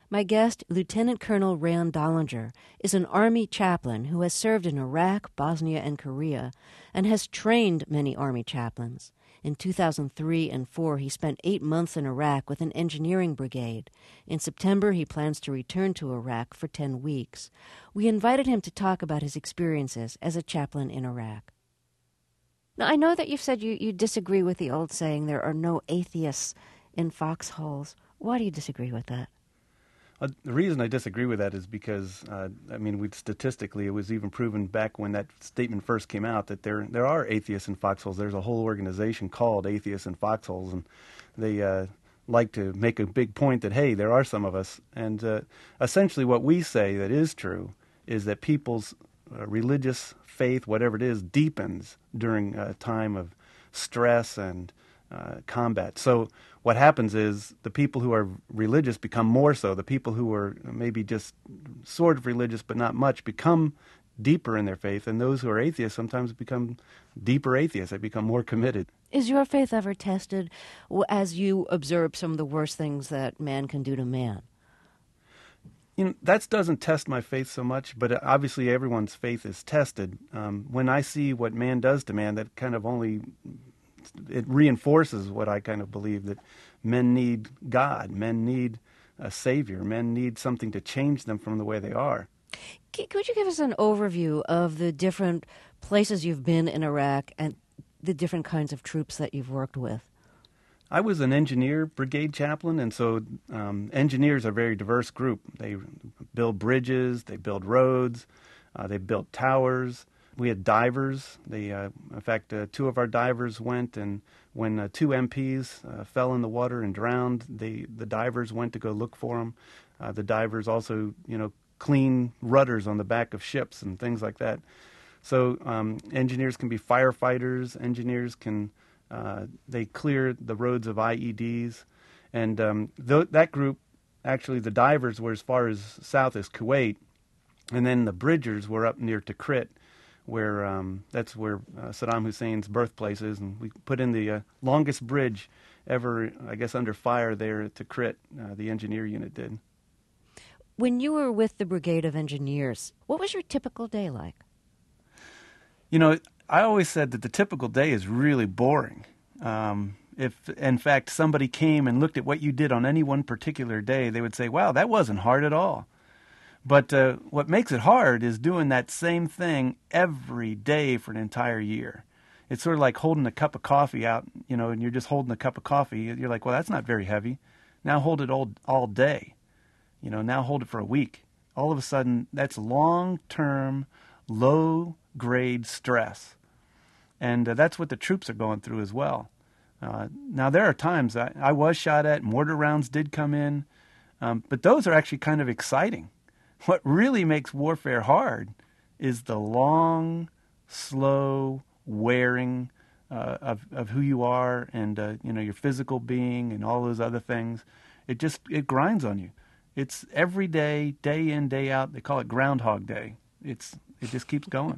My guest, Lieutenant Colonel Rand Dollinger, is an Army chaplain who has served in Iraq, Bosnia, and Korea, and has trained many Army chaplains. In 2003 and 4, he spent 8 months in Iraq with an engineering brigade. In September, he plans to return to Iraq for 10 weeks. We invited him to talk about his experiences as a chaplain in Iraq. Now, I know that you've said you disagree with the old saying, there are no atheists in foxholes. Why do you disagree with that? The reason I disagree with that is because, statistically, it was even proven back when that statement first came out that there are atheists in foxholes. There's a whole organization called Atheists in Foxholes, and they like to make a big point that, hey, there are some of us. And essentially what we say that is true is that people's religious faith, whatever it is, deepens during a time of stress and combat. So what happens is the people who are religious become more so. The people who are maybe just sort of religious but not much become deeper in their faith, and those who are atheists sometimes become deeper atheists. They become more committed. Is your faith ever tested as you observe some of the worst things that man can do to man? That doesn't test my faith so much, but obviously everyone's faith is tested. When I see what man does to man, that kind of it reinforces what I kind of believe, that men need God, men need a savior, men need something to change them from the way they are. Could you give us an overview of the different places you've been in Iraq and the different kinds of troops that you've worked with? I was an engineer brigade chaplain, and so engineers are a very diverse group. They build bridges, they build roads, they build towers. We had divers. In fact, 2 of our divers went, and when 2 MPs fell in the water and drowned, the divers went to go look for them. The divers also, clean rudders on the back of ships and things like that. So engineers can be firefighters. Engineers can they clear the roads of IEDs, and that group, actually, the divers were as far as south as Kuwait, and then the bridgers were up near Tikrit, where that's where Saddam Hussein's birthplace is, and we put in the longest bridge ever, I guess, under fire there at Tikrit. The engineer unit did. When you were with the Brigade of Engineers, what was your typical day like? I always said that the typical day is really boring. If, in fact, somebody came and looked at what you did on any one particular day, they would say, wow, that wasn't hard at all. But what makes it hard is doing that same thing every day for an entire year. It's sort of like holding a cup of coffee out, and you're just holding a cup of coffee. You're like, well, that's not very heavy. Now hold it all day. Now hold it for a week. All of a sudden, that's long-term, low-grade stress. And that's what the troops are going through as well. Now, there are times I was shot at, mortar rounds did come in, but those are actually kind of exciting. What really makes warfare hard is the long, slow wearing of who you are and your physical being and all those other things. It grinds on you. It's every day, day in, day out. They call it Groundhog Day. It just keeps going.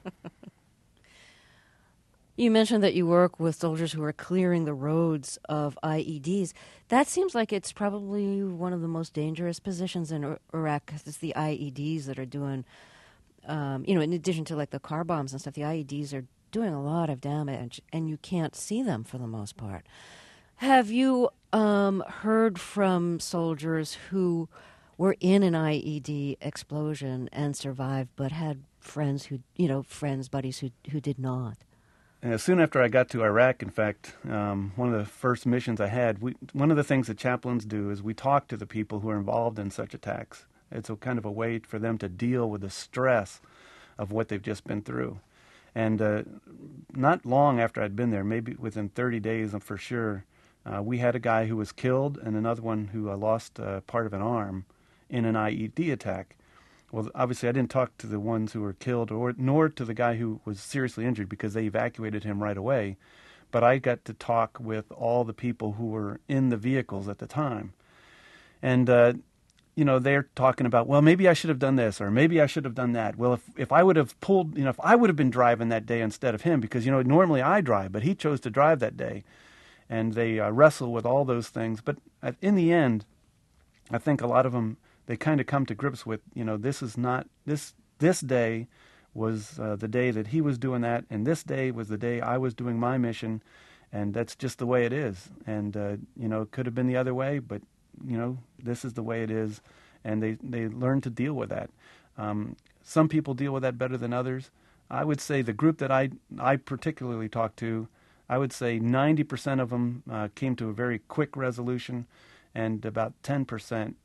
You mentioned that you work with soldiers who are clearing the roads of IEDs. That seems like it's probably one of the most dangerous positions in Iraq, because it's the IEDs that are doing, in addition to like the car bombs and stuff, the IEDs are doing a lot of damage, and you can't see them for the most part. Have you heard from soldiers who were in an IED explosion and survived, but had friends buddies who did not? Soon after I got to Iraq, in fact, one of the first missions I had, one of the things that chaplains do is we talk to the people who are involved in such attacks. It's a kind of a way for them to deal with the stress of what they've just been through. And not long after I'd been there, maybe within 30 days for sure, we had a guy who was killed and another one who lost part of an arm in an IED attack. Well, obviously, I didn't talk to the ones who were killed nor to the guy who was seriously injured because they evacuated him right away. But I got to talk with all the people who were in the vehicles at the time. And, they're talking about, well, maybe I should have done this or maybe I should have done that. Well, if I would have pulled, if I would have been driving that day instead of him, because, normally I drive, but he chose to drive that day. And they wrestle with all those things. But in the end, I think a lot of them, they kind of come to grips with, this is not, this day was the day that he was doing that, and this day was the day I was doing my mission, and that's just the way it is. And, it could have been the other way, but, this is the way it is, and they learn to deal with that. Some people deal with that better than others. I would say the group that I particularly talked to, I would say 90% of them came to a very quick resolution, and about 10%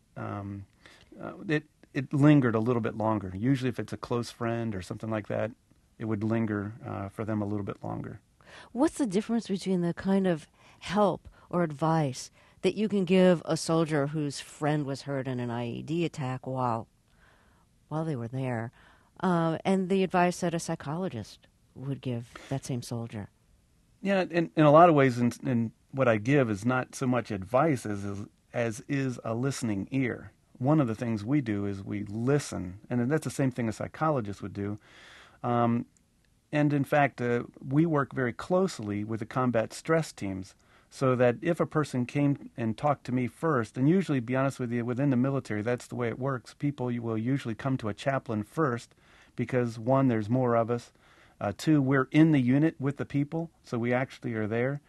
it lingered a little bit longer. Usually if it's a close friend or something like that, it would linger for them a little bit longer. What's the difference between the kind of help or advice that you can give a soldier whose friend was hurt in an IED attack while they were there, and the advice that a psychologist would give that same soldier? Yeah, in a lot of ways, in what I give is not so much advice as is a listening ear. One of the things we do is we listen, and that's the same thing a psychologist would do. And in fact, we work very closely with the combat stress teams, so that if a person came and talked to me first, and usually, to be honest with you, within the military, that's the way it works. People will usually come to a chaplain first because, one, there's more of us. Two, we're in the unit with the people, so we actually are there.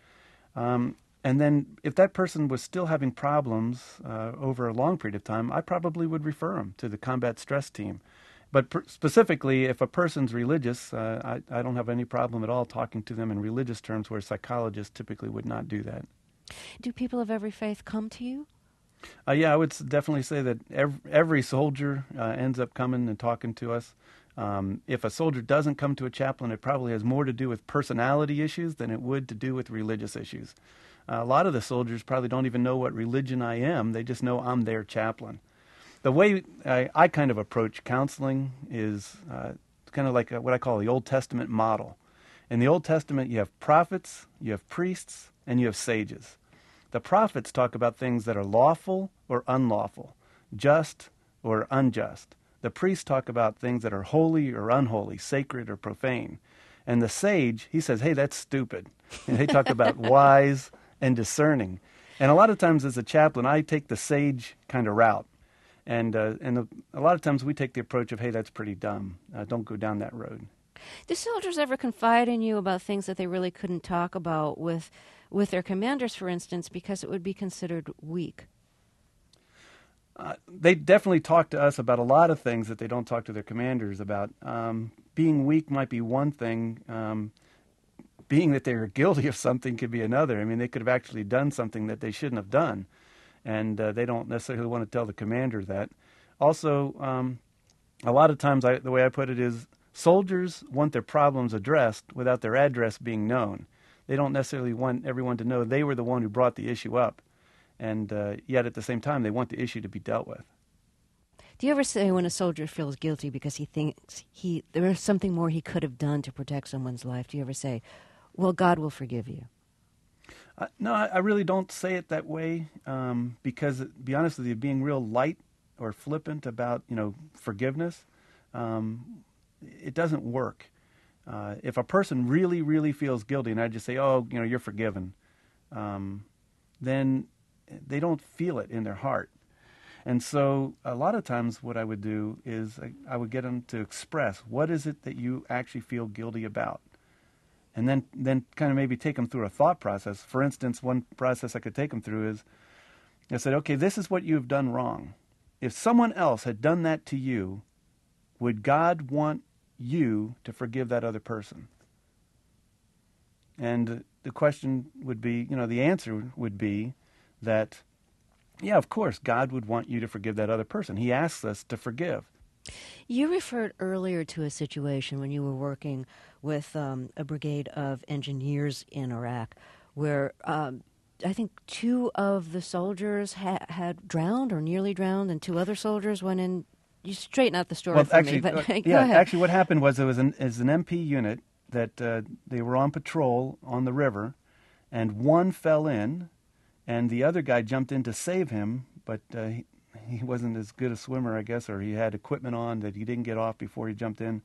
And then if that person was still having problems over a long period of time, I probably would refer them to the combat stress team. But specifically, if a person's religious, I don't have any problem at all talking to them in religious terms, where psychologists typically would not do that. Do people of every faith come to you? Yeah, I would definitely say that every soldier ends up coming and talking to us. If a soldier doesn't come to a chaplain, it probably has more to do with personality issues than it would to do with religious issues. A lot of the soldiers probably don't even know what religion I am. They just know I'm their chaplain. The way I kind of approach counseling is kind of like what I call the Old Testament model. In the Old Testament, you have prophets, you have priests, and you have sages. The prophets talk about things that are lawful or unlawful, just or unjust. The priests talk about things that are holy or unholy, sacred or profane. And the sage, he says, hey, that's stupid. And they talk about wise and discerning. And a lot of times as a chaplain, I take the sage kind of route. And a lot of times we take the approach of, hey, that's pretty dumb. Don't go down that road. Do soldiers ever confide in you about things that they really couldn't talk about with their commanders, for instance, because it would be considered weak? They definitely talk to us about a lot of things that they don't talk to their commanders about. Being weak might be one thing. Being that they're guilty of something could be another. I mean, they could have actually done something that they shouldn't have done. And they don't necessarily want to tell the commander that. Also, a lot of times the way I put it is soldiers want their problems addressed without their address being known. They don't necessarily want everyone to know they were the one who brought the issue up. And yet at the same time, they want the issue to be dealt with. Do you ever say when a soldier feels guilty because he thinks there is something more he could have done to protect someone's life, do you ever say, well, God will forgive you? No, I really don't say it that way because, to be honest with you, being real light or flippant about, forgiveness, it doesn't work. If a person really, really feels guilty and I just say, oh, you're forgiven, then they don't feel it in their heart. And so a lot of times what I would do is I would get them to express, what is it that you actually feel guilty about? And then kind of maybe take them through a thought process. For instance, one process I could take them through is, I said, okay, this is what you've done wrong. If someone else had done that to you, would God want you to forgive that other person? And the question would be, the answer would be that, yeah, of course, God would want you to forgive that other person. He asks us to forgive. You referred earlier to a situation when you were working with a brigade of engineers in Iraq where I think two of the soldiers had drowned or nearly drowned, and two other soldiers went in. You straighten out the story for me. But go ahead. Actually what happened was it was an MP unit that they were on patrol on the river, and one fell in, and the other guy jumped in to save him, but he wasn't as good a swimmer, I guess, or he had equipment on that he didn't get off before he jumped in.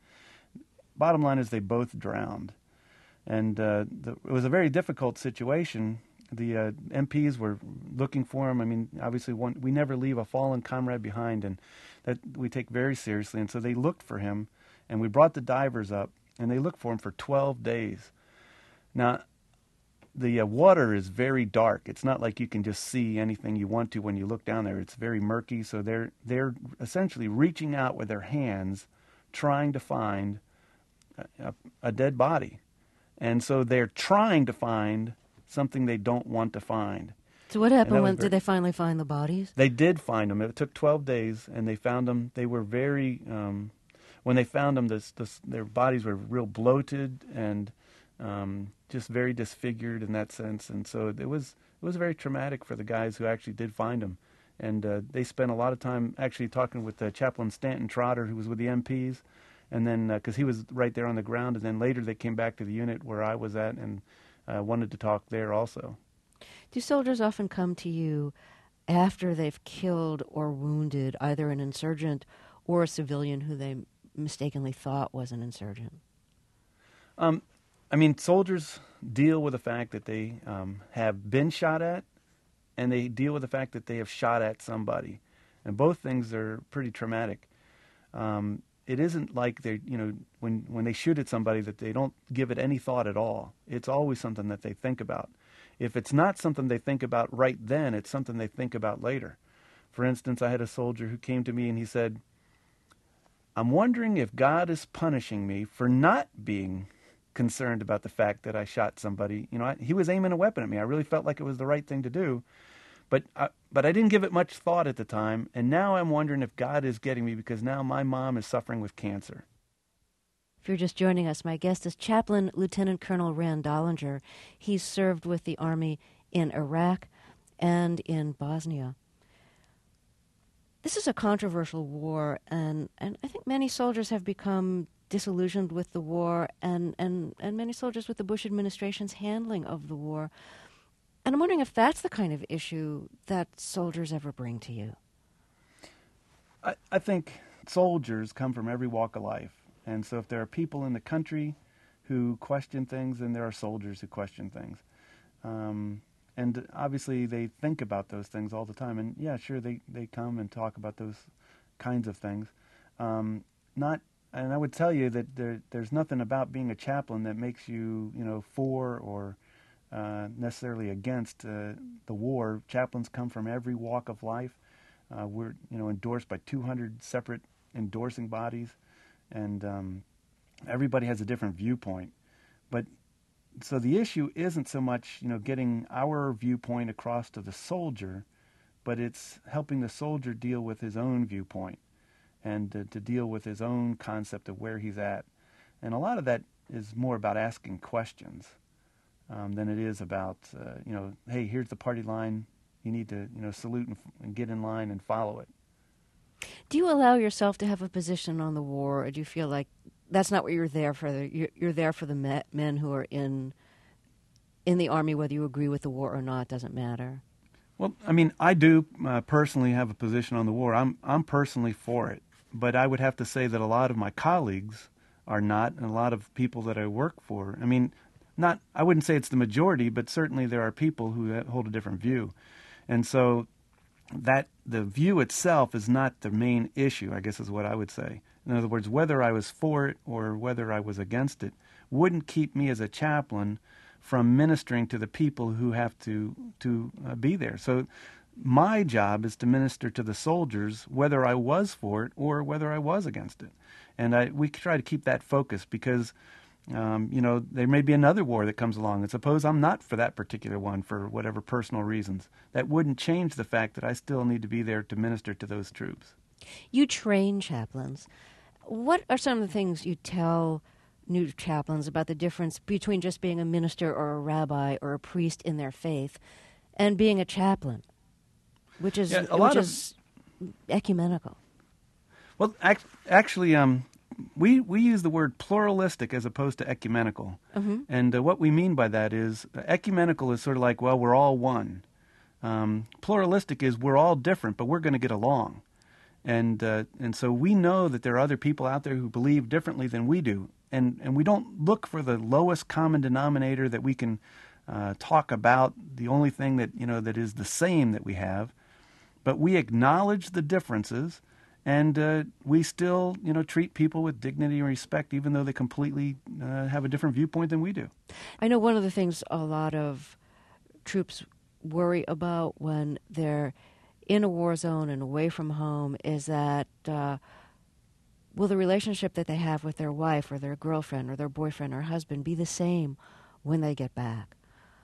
Bottom line is they both drowned. And it was a very difficult situation. the MPs were looking for him. I mean, obviously, we never leave a fallen comrade behind, and that we take very seriously. And so they looked for him, and we brought the divers up, and they looked for him for 12 days. Now, the water is very dark. It's not like you can just see anything you want to when you look down there. It's very murky, so they're essentially reaching out with their hands, trying to find a dead body. And so they're trying to find something they don't want to find. So what happened when did they finally find the bodies? They did find them. It took 12 days, and they found them. They were very, when they found them, their bodies were real bloated and just very disfigured in that sense. And so it was very traumatic for the guys who actually did find them. And they spent a lot of time actually talking with Chaplain Stanton Trotter, who was with the MPs, and then because he was right there on the ground. And then later they came back to the unit where I was at and wanted to talk there also. Do soldiers often come to you after they've killed or wounded either an insurgent or a civilian who they mistakenly thought was an insurgent? I mean, soldiers deal with the fact that they have been shot at, and they deal with the fact that they have shot at somebody. And both things are pretty traumatic. It isn't like they, when they shoot at somebody that they don't give it any thought at all. It's always something that they think about. If it's not something they think about right then, it's something they think about later. For instance, I had a soldier who came to me and he said, "I'm wondering if God is punishing me for not being concerned about the fact that I shot somebody." He was aiming a weapon at me. I really felt like it was the right thing to do. But I didn't give it much thought at the time, and now I'm wondering if God is getting me because now my mom is suffering with cancer. If you're just joining us, my guest is Chaplain Lieutenant Colonel Rand Dollinger. He's served with the Army in Iraq and in Bosnia. This is a controversial war, and I think many soldiers have become disillusioned with the war and many soldiers with the Bush administration's handling of the war. And I'm wondering if that's the kind of issue that soldiers ever bring to you. I think soldiers come from every walk of life. And so if there are people in the country who question things, then there are soldiers who question things. And obviously they think about those things all the time. And yeah, sure, they come and talk about those kinds of things. And I would tell you that there's nothing about being a chaplain that makes you, for or necessarily against the war. Chaplains come from every walk of life. We're, endorsed by 200 separate endorsing bodies, and everybody has a different viewpoint. But so the issue isn't so much, getting our viewpoint across to the soldier, but it's helping the soldier deal with his own viewpoint and to deal with his own concept of where he's at. And a lot of that is more about asking questions than it is about, hey, here's the party line. You need to, salute and get in line and follow it. Do you allow yourself to have a position on the war, or do you feel like that's not what you're there for? You're there for the men who are in the Army, whether you agree with the war or not, doesn't matter? Well, I mean, I do personally have a position on the war. I'm personally for it. But I would have to say that a lot of my colleagues are not, and a lot of people that I work for, I wouldn't say it's the majority, but certainly there are people who hold a different view. And so that the view itself is not the main issue, I guess is what I would say. In other words, whether I was for it or whether I was against it wouldn't keep me as a chaplain from ministering to the people who have to be there. So my job is to minister to the soldiers, whether I was for it or whether I was against it. And we try to keep that focus because, there may be another war that comes along. And suppose I'm not for that particular one for whatever personal reasons. That wouldn't change the fact that I still need to be there to minister to those troops. You train chaplains. What are some of the things you tell new chaplains about the difference between just being a minister or a rabbi or a priest in their faith and being a chaplain, which is ecumenical? Well, actually, we use the word pluralistic as opposed to ecumenical. Mm-hmm. And what we mean by that is ecumenical is sort of like, well, we're all one. Pluralistic is we're all different, but we're going to get along. And so we know that there are other people out there who believe differently than we do. And we don't look for the lowest common denominator that we can talk about the only thing that, that is the same that we have, but we acknowledge the differences, and we still, treat people with dignity and respect, even though they completely have a different viewpoint than we do. I know one of the things a lot of troops worry about when they're in a war zone and away from home is that will the relationship that they have with their wife or their girlfriend or their boyfriend or husband be the same when they get back?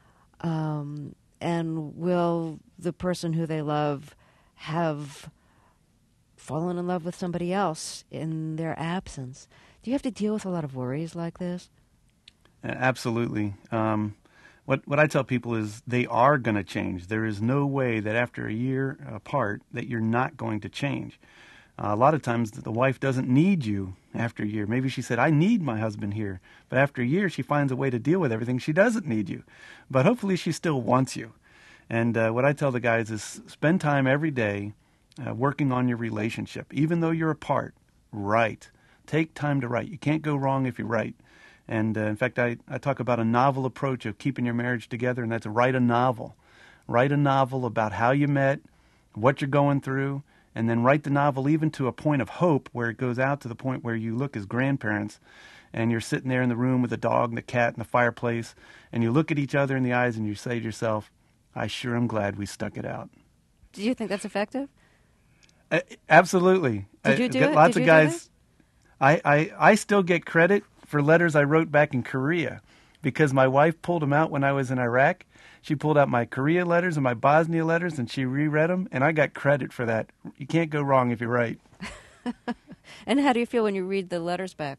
And will the person who they love have fallen in love with somebody else in their absence? Do you have to deal with a lot of worries like this? Absolutely. What I tell people is they are going to change. There is no way that after a year apart that you're not going to change. A lot of times the wife doesn't need you after a year. Maybe she said, I need my husband here. But after a year, she finds a way to deal with everything. She doesn't need you. But hopefully she still wants you. And what I tell the guys is spend time every day working on your relationship. Even though you're apart, write. Take time to write. You can't go wrong if you write. And in fact, I talk about a novel approach of keeping your marriage together, and that's write a novel. Write a novel about how you met, what you're going through, and then write the novel even to a point of hope where it goes out to the point where you look as grandparents and you're sitting there in the room with the dog and the cat and the fireplace, and you look at each other in the eyes and you say to yourself, I sure am glad we stuck it out. Do you think that's effective? Absolutely. Did you do it? Lots Did of you do guys. I still get credit for letters I wrote back in Korea because my wife pulled them out when I was in Iraq. She pulled out my Korea letters and my Bosnia letters, and she reread them, and I got credit for that. You can't go wrong if you write. And how do you feel when you read the letters back?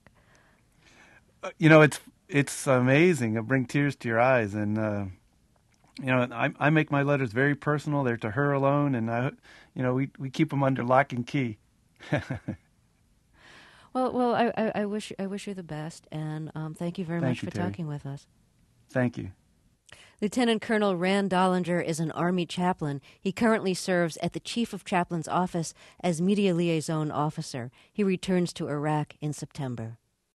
It's amazing. It'll bring tears to your eyes, and I make my letters very personal. They're to her alone, and we keep them under lock and key. Well, I wish you the best, and thank you very much for talking with us. Thank you. Lieutenant Colonel Rand Dollinger is an Army chaplain. He currently serves at the Chief of Chaplain's office as Media Liaison Officer. He returns to Iraq in September.